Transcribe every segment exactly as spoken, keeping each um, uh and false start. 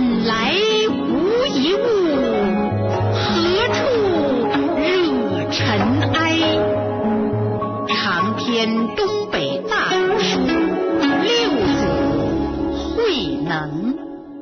本来无一物，何处惹尘埃？长篇东北大书《六祖慧能》。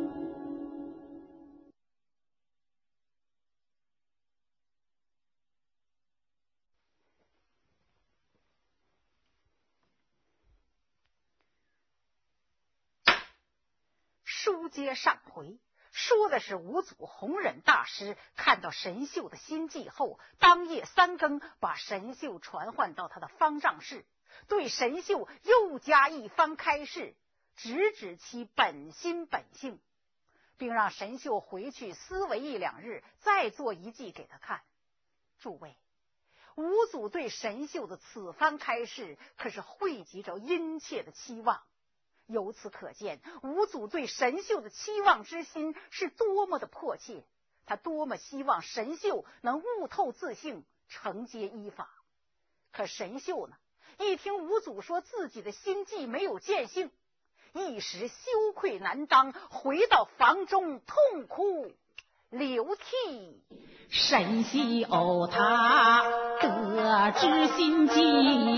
书接上回，说的是五祖弘忍大师看到神秀的心迹后，当夜三更把神秀传唤到他的方丈室，对神秀又加一番开示，直指其本心本性，并让神秀回去思维一两日，再做一记给他看。诸位，五祖对神秀的此番开示可是汇集着殷切的期望，由此可见，五祖对神秀的期望之心是多么的迫切，他多么希望神秀能悟透自性，承接依法。可神秀呢，一听五祖说自己的心迹没有见性，一时羞愧难当，回到房中痛哭流涕。 神秀他得知心迹，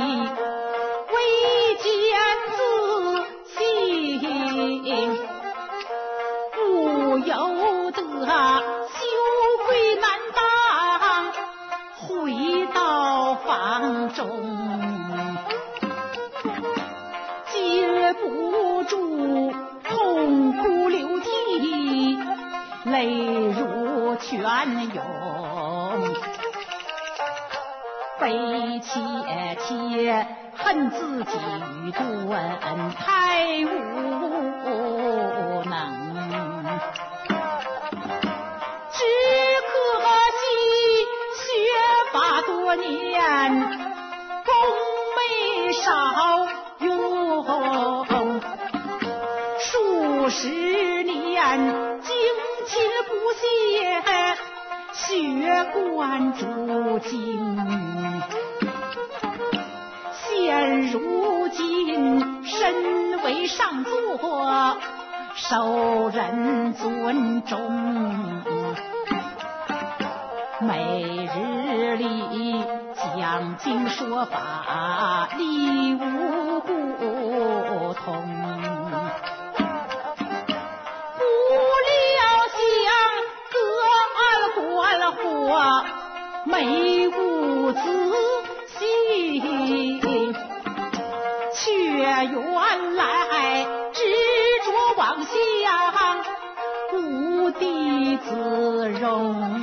未见自不由得羞愧难当，回到房中接不住痛哭流涕，泪如泉涌，悲切切恨自己愚钝太无能，只可惜学法多年，功没少用，数十年精勤不懈，学贯诸经，现如今身为上座，受人尊重，每日里讲经说法，理无不通，不料想得官活，没无自信，却原来执着妄想，无地自容，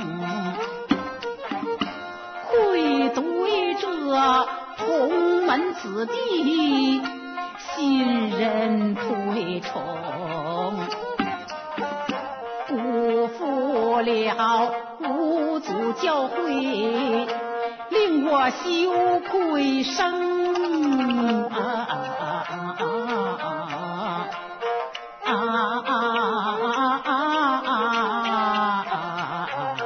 愧对这同门子弟，信任推崇，辜负了五祖教诲，令我羞愧生啊啊啊啊啊啊啊啊！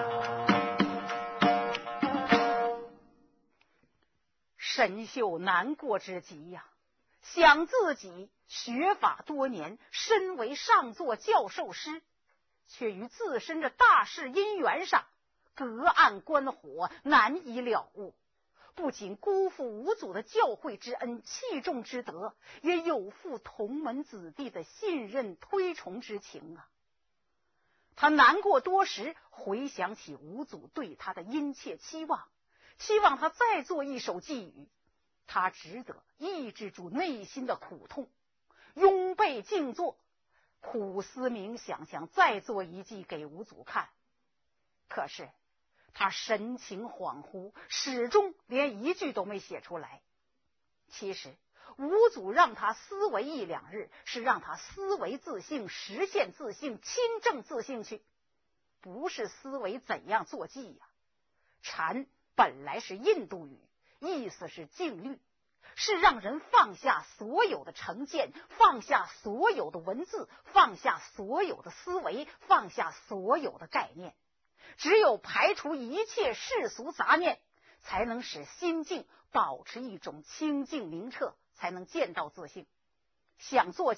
神秀难过之极呀、啊，想自己学法多年，身为上座教授师，却于自身的大事因缘上隔岸观火，难以了悟，不仅辜负五祖的教诲之恩、器重之德，也有负同门子弟的信任推崇之情啊！他难过多时，回想起五祖对他的殷切期望，期望他再做一首寄语，他只得抑制住内心的苦痛，拥背静坐，苦思冥想，想再做一记给五祖看。可是他神情恍惚，始终连一句都没写出来。其实五祖让他思维一两日，是让他思维自性，实现自性，亲证自性去，不是思维怎样做记呀、啊。禅本来是印度语，意思是静虑，是让人放下所有的成见，放下所有的文字，放下所有的思维，放下所有的概念。只有排除一切世俗杂念，才能使心境保持一种清净明澈，才能见到自性。想做记，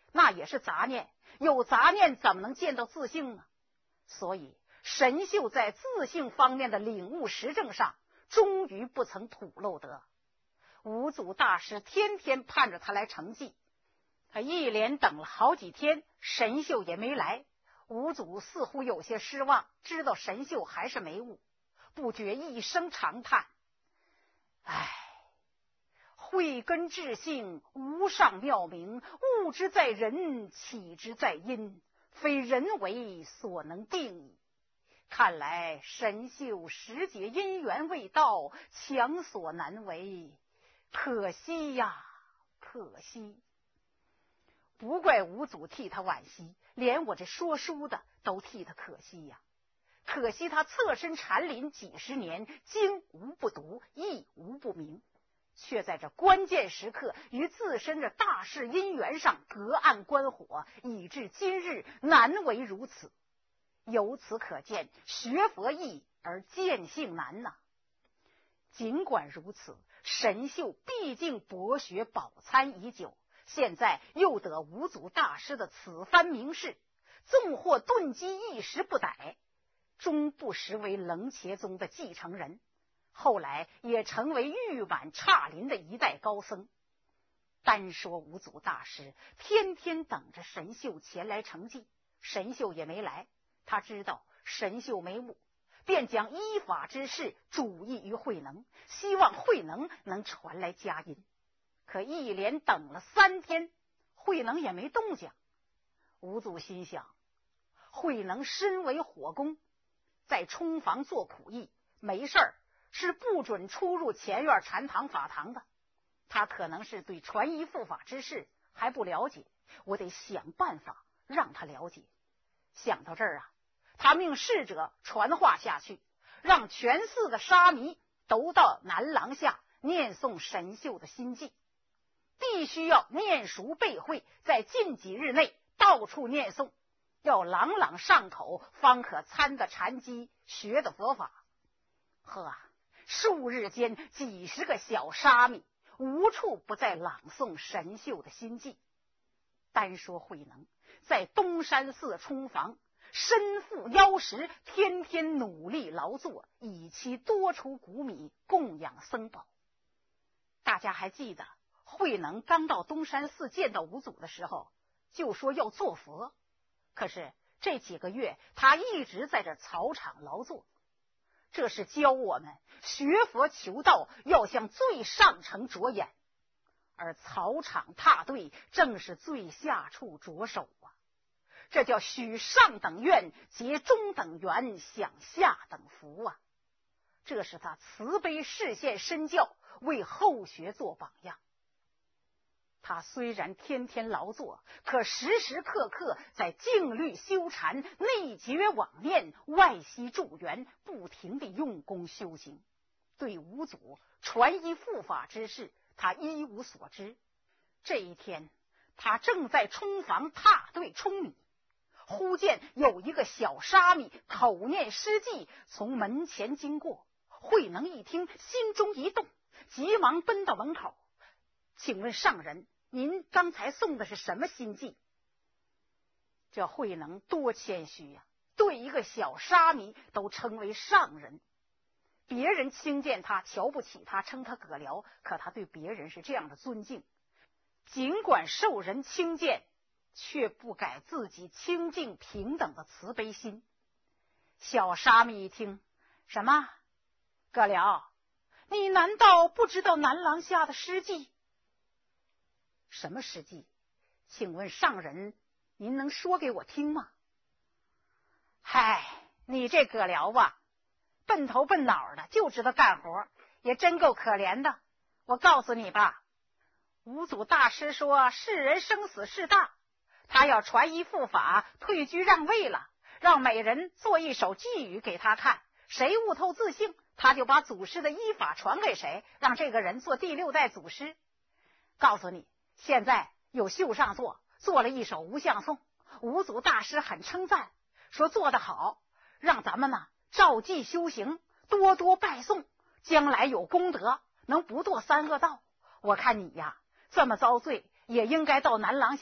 那也是杂念，有杂念怎么能见到自性呢？所以神秀在自性方面的领悟实证上，终于不曾吐露得。五祖大师天天盼着他来成绩，他一连等了好几天，神秀也没来。五祖似乎有些失望，知道神秀还是没悟，不觉一声长叹：唉，慧根智性无上妙明，物之在人，岂之在因，非人为所能定矣。看来神秀时节因缘未到，强所难为，可惜呀，可惜。不怪五祖替他惋惜，连我这说书的都替他可惜呀。可惜他侧身禅林几十年，经无不读，义无不明，却在这关键时刻与自身的大事因缘上隔岸观火，以致今日难为如此。由此可见，学佛易而见性难呐。尽管如此，神秀毕竟博学饱参已久，现在又得五祖大师的此番明示，纵或顿机一时不逮，终不实为楞伽宗的继承人，后来也成为玉满刹林的一代高僧。单说五祖大师天天等着神秀前来成绩，神秀也没来。他知道神秀没悟，便将依法之事主意于慧能，希望慧能能传来佳音。可一连等了三天，慧能也没动静。五祖心想，慧能身为火工，在冲房做苦役，没事儿是不准出入前院禅堂法堂的。他可能是对传衣护法之事还不了解，我得想办法让他了解。想到这儿啊，他命侍者传话下去，让全寺的沙弥都到南廊下念诵神秀的心迹，必须要念熟背会，在近几日内到处念诵，要朗朗上口，方可参得禅机，学得佛法。呵，数日间几十个小沙弥无处不在朗诵神秀的心迹。单说慧能在东山寺冲房身负腰食，天天努力劳作，以其多出谷米供养僧宝。大家还记得慧能刚到东山寺见到五祖的时候，就说要做佛，可是这几个月他一直在这草场劳作。这是教我们学佛求道要向最上层着眼，而草场踏对正是最下处着手啊。这叫许上等愿，结中等缘，享下等福啊。这是他慈悲示现身教，为后学做榜样。他虽然天天劳作，可时时刻刻在静虑修禅，内觉往念，外息助缘，不停地用功修行。对五祖传衣护法之事，他一无所知。这一天，他正在冲房踏对冲米，忽见有一个小沙弥口念诗偈从门前经过。慧能一听，心中一动，急忙奔到门口，请问上人，您刚才诵的是什么心偈？这慧能多谦虚呀、啊，对一个小沙弥都称为上人。别人轻贱他，瞧不起他，称他葛僚，可他对别人是这样的尊敬。尽管受人轻贱，却不改自己清净平等的慈悲心。小沙弥一听，什么？葛僚，你难道不知道南廊下的诗偈？什么诗偈？请问上人，您能说给我听吗？嗨，你这葛僚吧，笨头笨脑的，就知道干活，也真够可怜的。我告诉你吧，五祖大师说世人生死事大，他要传衣护法，退居让位了，让每人做一首偈语给他看，谁悟透自性，他就把祖师的依法传给谁，让这个人做第六代祖师。告诉你，现在有秀上座做了一首无相颂，五祖大师很称赞，说做得好，让咱们呢照记修行，多多拜诵，将来有功德，能不堕三恶道。我看你呀这么遭罪，也应该到南廊下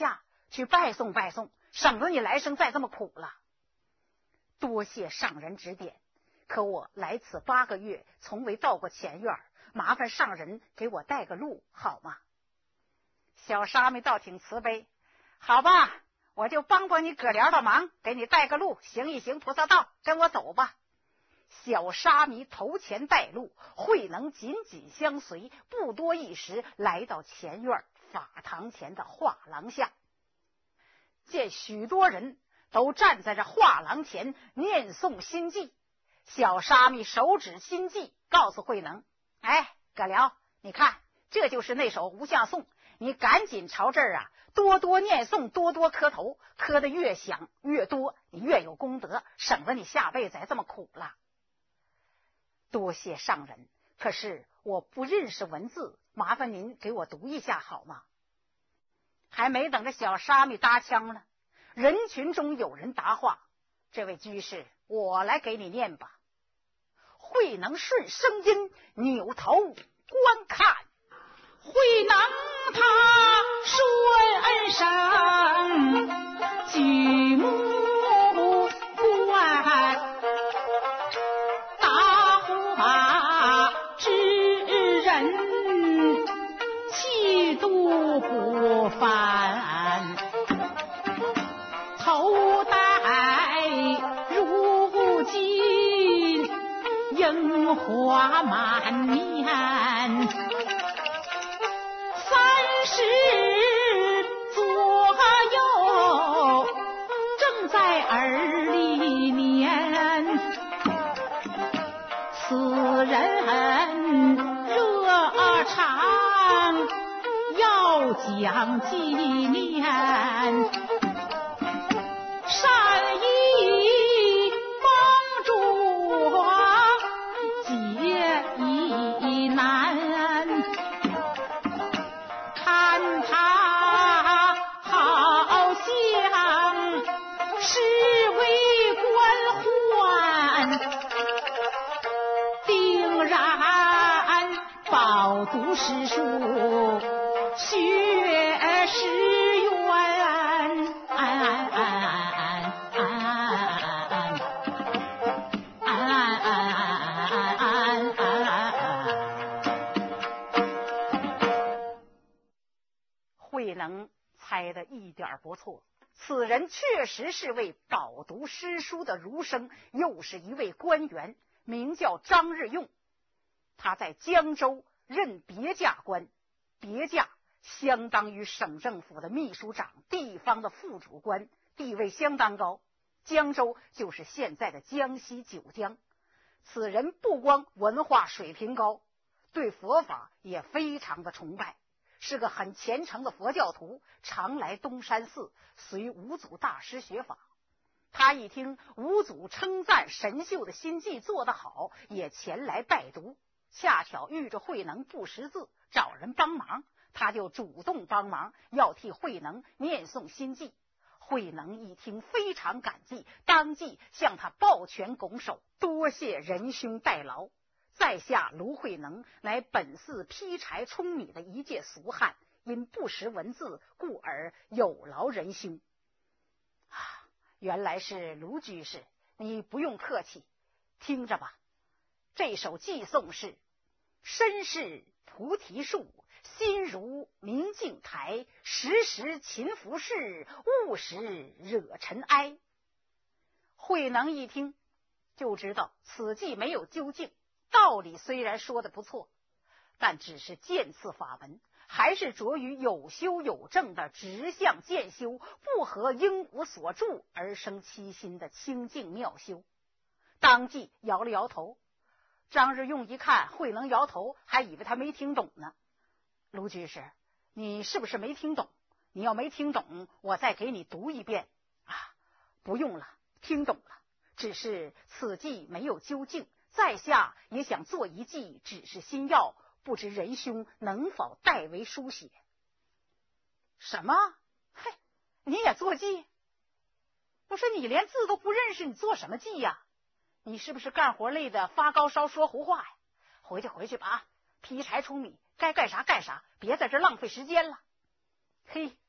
去拜送拜送，省得你来生再这么苦了。多谢上人指点，可我来此八个月，从未到过前院，麻烦上人给我带个路好吗？小沙弥倒挺慈悲，好吧，我就帮帮你葛辽的忙，给你带个路，行一行菩萨道，跟我走吧。小沙弥头前带路，慧能紧紧相随，不多一时来到前院法堂前的画廊下，见许多人都站在这画廊前念诵心偈。小沙弥手指心偈，告诉慧能，哎，葛辽，你看这就是那首无相颂，你赶紧朝这儿啊多多念诵，多多磕头，磕得越响越多，你越有功德，省得你下辈子还这么苦了。多谢上人，可是我不认识文字，麻烦您给我读一下好吗？还没等着小沙弥搭腔呢，人群中有人答话，这位居士，我来给你念吧。慧能顺声音扭头观看， 慧能他顺声举目观，大化之人气度不凡，头戴如金，樱花满面，三十左右正在耳里面，此人热肠要讲纪念，善意帮助解疑难，看他好像是为官宦，定然饱读诗书，学识渊， 慧能猜得一点不错，此人确实是位饱读诗书的儒生，又是一位官员，名叫张日用。他在江州任别驾官，别驾相当于省政府的秘书长，地方的副主官，地位相当高。江州就是现在的江西九江。此人不光文化水平高，对佛法也非常的崇拜，是个很虔诚的佛教徒，常来东山寺随五祖大师学法。他一听五祖称赞神秀的心偈做得好，也前来拜读，恰巧遇着慧能不识字，找人帮忙，他就主动帮忙，要替慧能念诵心偈。慧能一听非常感激，当即向他抱拳拱手，多谢仁兄代劳。在下卢慧能，乃本寺劈柴舂米的一介俗汉，因不识文字，故而有劳仁兄。啊，原来是卢居士，你不用客气，听着吧。这首偈颂是：身是菩提树，心如明镜台，时时勤拂拭，勿使惹尘埃。慧能一听就知道此偈没有究竟，道理虽然说的不错，但只是渐次法门，还是着于有修有证的直相渐修，不合因果所著而生其心的清净妙修。当即摇了摇头。张日用一看慧能摇头，还以为他没听懂呢。卢居士，你是不是没听懂？你要没听懂，我再给你读一遍。啊，不用了，听懂了，只是此偈没有究竟，在下也想做一偈，只是心要，不知仁兄能否代为书写？什么？嘿，你也做偈？不是，你连字都不认识，你做什么偈呀？你是不是干活累的发高烧说胡话呀？回去回去吧，劈柴舂米，该干啥干啥，别在这浪费时间了。嘿，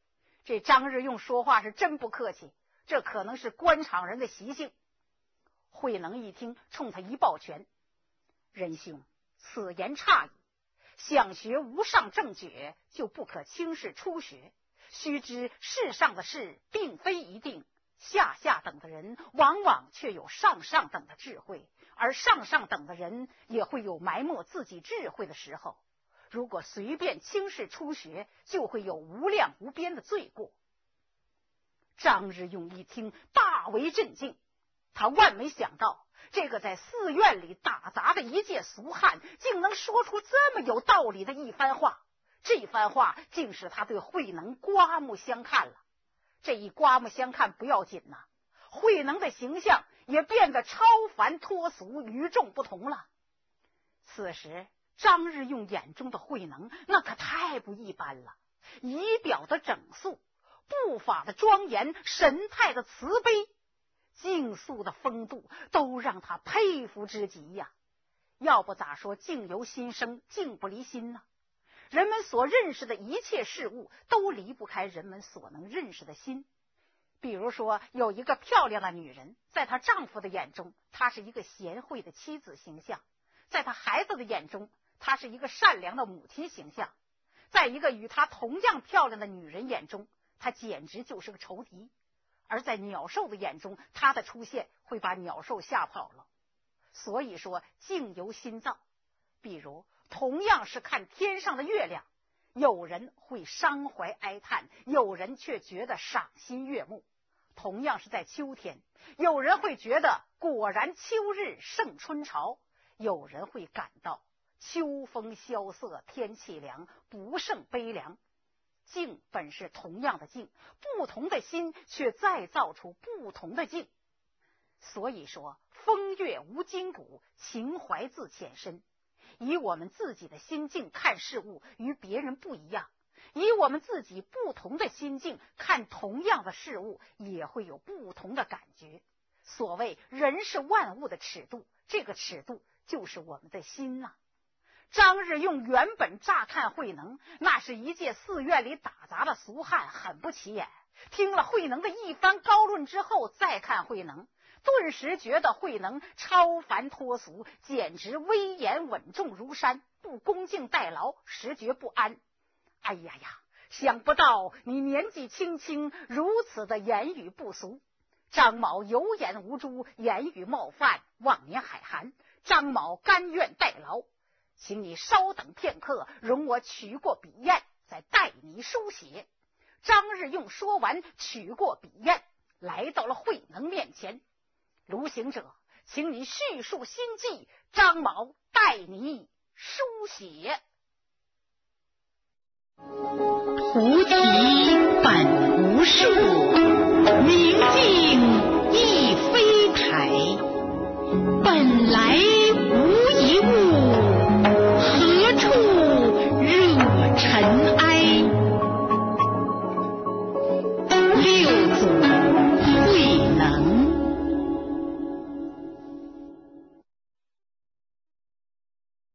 这张日用说话是真不客气，这可能是官场人的习性。慧能一听，冲他一抱拳：“仁兄，此言差矣。想学无上正觉，就不可轻视初学。须知世上的事并非一定，下下等的人往往却有上上等的智慧，而上上等的人也会有埋没自己智慧的时候。如果随便轻视初学，就会有无量无边的罪过。”张日用一听，大为震惊，他万没想到这个在寺院里打杂的一介俗汉，竟能说出这么有道理的一番话。这番话竟使他对慧能刮目相看了。这一刮目相看不要紧呐、啊，慧能的形象也变得超凡脱俗，与众不同了。此时张日用眼中的慧能那可太不一般了，仪表的整肃，步法的庄严，神态的慈悲，静肃的风度，都让他佩服之极呀。要不咋说境由心生，境不离心呢？人们所认识的一切事物都离不开人们所能认识的心。比如说有一个漂亮的女人，在她丈夫的眼中，她是一个贤惠的妻子形象；在她孩子的眼中，她是一个善良的母亲形象；在一个与她同样漂亮的女人眼中，她简直就是个仇敌；而在鸟兽的眼中，她的出现会把鸟兽吓跑了。所以说境由心造。比如同样是看天上的月亮，有人会伤怀哀叹，有人却觉得赏心悦目。同样是在秋天，有人会觉得果然秋日胜春潮，有人会感到秋风萧瑟，天气凉，不胜悲凉。境本是同样的境，不同的心却再造出不同的境。所以说风月无筋骨，情怀自浅深。以我们自己的心境看事物与别人不一样，以我们自己不同的心境看同样的事物，也会有不同的感觉。所谓人是万物的尺度，这个尺度就是我们的心呐、啊。张日用原本乍看慧能，那是一介寺院里打杂的俗汉，很不起眼。听了慧能的一番高论之后，再看慧能，顿时觉得慧能超凡脱俗，简直威严稳重如山，不恭敬代劳，实觉不安。哎呀呀，想不到你年纪轻轻，如此的言语不俗。张某有眼无珠，言语冒犯，妄言海涵。张某甘愿代劳，请你稍等片刻，容我取过笔砚，再代你书写。张日用说完，取过笔砚，来到了慧能面前。卢行者，请你叙述心迹，张某代你书写。 菩提本无树，